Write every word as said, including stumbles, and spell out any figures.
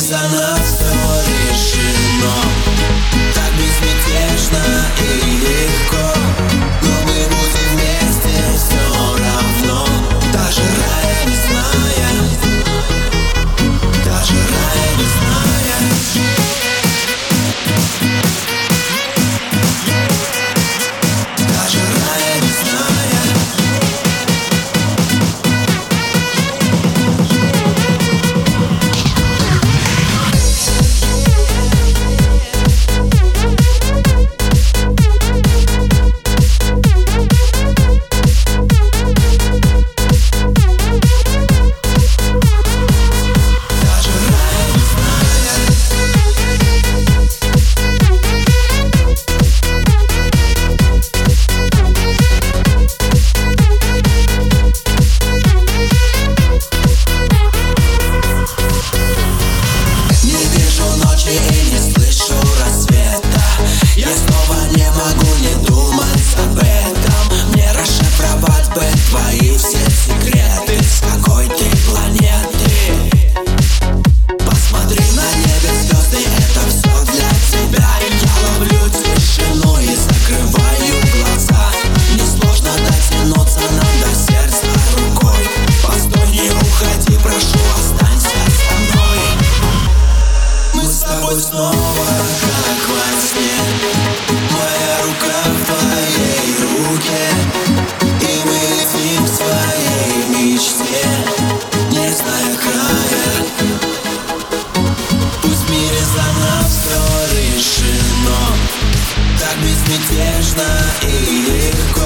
за нас все решено. Так безмятежно и легко, но мы будем вместе все равно. Даже рая не зная, даже рая не зная. Даже рая не зная. И не слышу рассвета. Я снова не могу не думать об этом. Мне расшифровать бы твои все секреты. С какой ты планеты? Посмотри на небе звезды, это все для тебя. Я ловлю тишину и закрываю глаза. Несложно дотянуться нам до сердца рукой. Постой, не уходи, прошу, останься со мной. Мы с тобой снова как во сне. Моя рука в твоей руке, и мы летим в своей мечте, не зная края. Пусть в мире за нас все решено. Так безмятежно и легко.